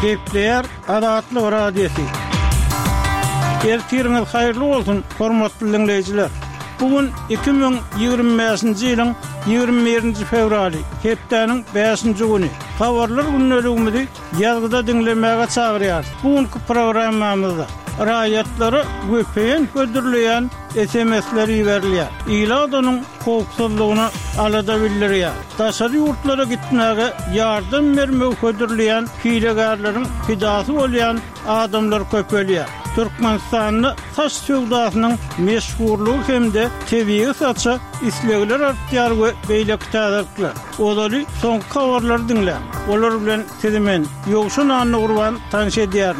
Gepleyer Adatlı Radyosu. Ertiriniz hayırlı olsun, hormatly dinleyijiler. Bugün 2025-nji ýylyň 21-nji fevraly, hepdeniň 5-nji güni. Habarlar günneligimizi ýazgyda dinlemäge çagyrýar. Bugünkü programmamyzda raýatlary göpeýen gödürleýän SMS-ler ýerilýär. Ýyladanyň howpsuzlygyny alada bildirýär. Daşary ýurtlara gitmäge ýardam bermek gödürleýän hilegarlaryň fidasy bolýan adamlar köpelýär. Türkmenistanyň saç söwdasynyň meşhurlugy hemde tebii saça islegler artýar we beýle täzekler. Olary soňky habarlary dinle. Olar bilen sizimen ýogşun anly gurban tanış edýär.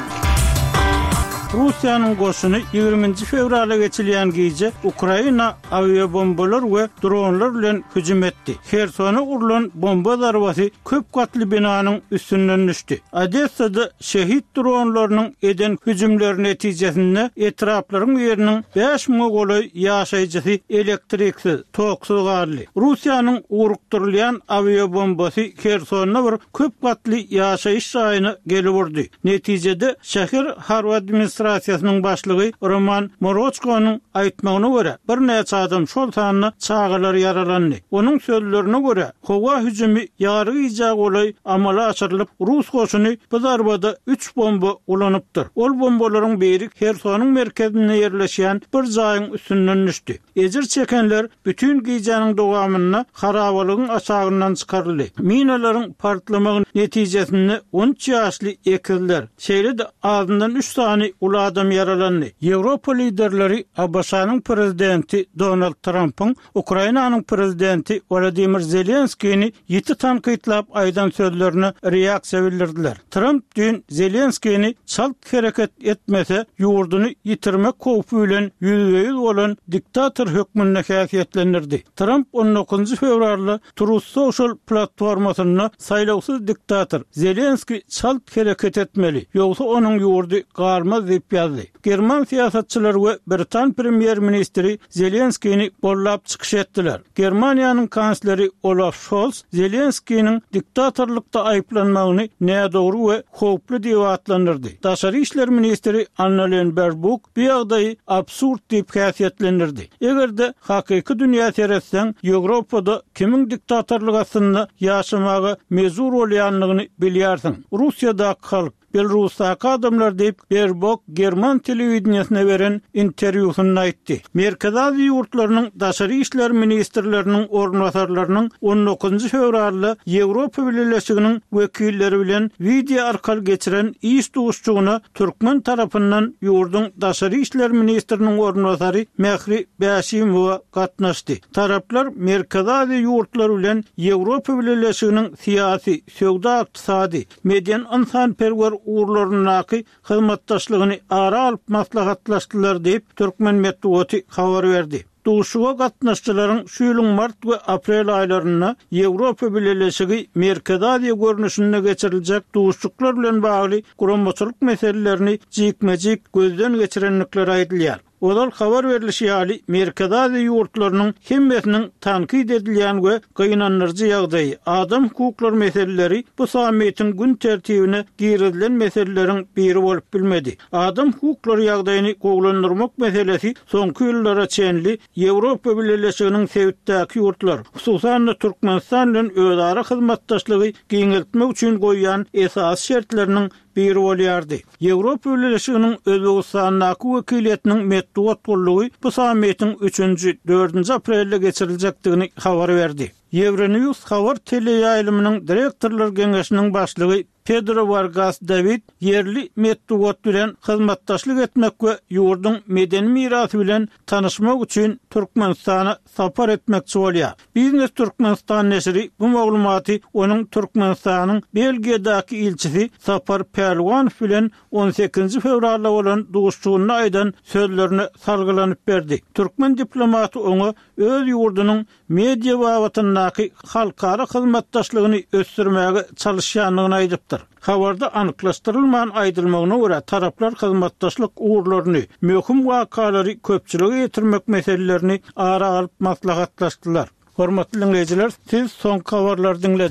Russiýanyň goşuny 20-nji fevrala geçilýän gece Ukraina aviabombalar we dronlar bilen hüjüm etdi. Hersona urulan bomba zarbasy köp katly binanyň üstünden düşdi. Odessada şehit dronlarynyň eden hüjümleri netijesinde etraplaryň ýeriniň 5 mogolay ýaşaýjysy elektriksiz, toksuz garly. Russiýanyň urukdurulýan aviabombasy Hersona bir köp katly ýaşaýyş şahyny gelip urdy. Netijede şäher Harvard administrasiýasynyň başlygy Roman Morochkonyň aýtmagyna görä bir neçe adam şol sanyny çağalar yaralandy. Onuň sözlerine görä howa hüjümi ýaryjak olay amala aşyrylyp Rus goşuny bu zarbada 3 bomba ulanypdyr. Ol bombalaryň biri Hersonyň merkezine ýerleşýän bir jaýyň üstünden düşdi. Ejir çekenler bütün gijanyň dowamyna harabalygyň aşagyndan çykaryldy. Minalaryň partlamagy netijesinde 13 ýaşly ekizler şeýle ağzından 3 tane ulu adam yaralandy. Ýewropa liderleri Abbasanyň prezidenti Donald Trump'ın Ukrainanyň prezidenti Volodymyr Zelenskiýni ýeti tankytlap aýdan sözlerine reaksiýa bildirdiler. Trump dün Zelenskiýni çalt hereket etmese ýurduny ýitirmek howpy bilen ýüzbeýiz bolan diktator hökmüne häsiýetlendirdi. Trump 19 fevralda Truth Social platformasyna saýlawsyz diktator Zelenskiy çalt hereket etmeli, ýogsa onuň ýurdy garmaz diýip ýazdy. German siýasatçylary we Britan premier ministri Zelenskiýni bollap çykyş etdiler. Germaniýanyň kansleri Olaf Scholz Zelenskiýniň diktatorlukda aýplanmagyny nädogry we howply diýip atlandyrdy. Daşary işler ministri Annalena Baerbock bu ýagdaýy absurd diýip häsiýetlendirdi. Egerde hakyky dünýä seretseň Ýewropada kimiň diktatorlygy aslynda ýaşamagy mezur bolýanlygyny bilýärsiň. Russiýada halk Belarus'taki adamlar deyip Baerbock German televizionyasına veren interwýusynda aýtdy. Merkez Aziýa ýurtlarynyň daşary işler ministrleriniň ornwasarlarynyň 19 fevralda Ýewropa Birleşiginiň wekilleri bilen video arkaly geçiren iş duşçugyna Türkmen tarapyndan ýurduň daşary işler ministriniň ornwasary Mehri Bäşimowa gatnaşdy. Taraplar Merkez Aziýa ýurtlary bilen Ýewropa Birleşiginiň siýasy, söwda, ykdysady, median insanperwer urlarynyňky hyzmatdaşlygyny ara alyp maslahatlaşdylar diýip Türkmen medeniýeti habar berdi. Duşuga gatnaşçylaryň şu ýylyň mart we aprel aýlaryna Ýewropa Birleşigi Merkez Aziýa görnüşinde geçiriljek duşçuklar bilen bagly guramaçylyk meselelerini jikmejik gözden geçirenlikler aýdylýar. Olar habar berilişi ýaly Merkez Aziýa ýurtlarynyň hemmesiniň tankyd edilýän we gynanyrjy ýagdaýy, adam hukuklary meseleleri bu sammiýetiň gün tertibine girdilen meseleleriň biri bolup bilmedi. Adam hukuklary ýagdaýyny gowlandyrmak meselesi soňky ýyllara çenli Ýewropa Birleşiginiň sewitdäki ýurtlar, hususan Türkmenistan bilen özara hyzmatdaşlygy giňeltmek üçin goýýan esas şertleriniň biri bolýardy. Ýewropa Birleşiginiň Özbegistanyň wekiliýetiniň medeniýet bollugy bu sammiýetiň 3-nji 4-nji aprelde geçiriljekdigini habar berdi. Euronews habar teleýaýlymynyň direktorlar geňeşiniň başlygy Pedro Vargas David yerli medeniýet bilen hyzmatdaşlyk etmek we ýurduň medeni mirasy bilen tanışmak üçin Türkmenistana sapar etmekçi bolýar. Biznes Türkmenistan neşri bu maglumaty onuň Türkmenistanyň Belgiýadäki ilçisi Sapar Perwanov bilen 18 fevralda bolan duşçugyna aýdan sözlerini salgylanyp berdi. Türkmen diplomaty oňa öz ýurdunyň media wagtyndaky halkara hyzmatdaşlygyny ösdürmäge çalışýanlygyny aýdypdyr. Habarda anyklaşdyrylmayan aýdylmagyna görä taraplar hyzmatdaşlyk uğurlaryny, möhüm wakalary köpçüligi ýetirmek meselelerini ara alyp maslahatlaşdylar. Hormatly dinleyijiler, siz soňky habarlary dinlediniz.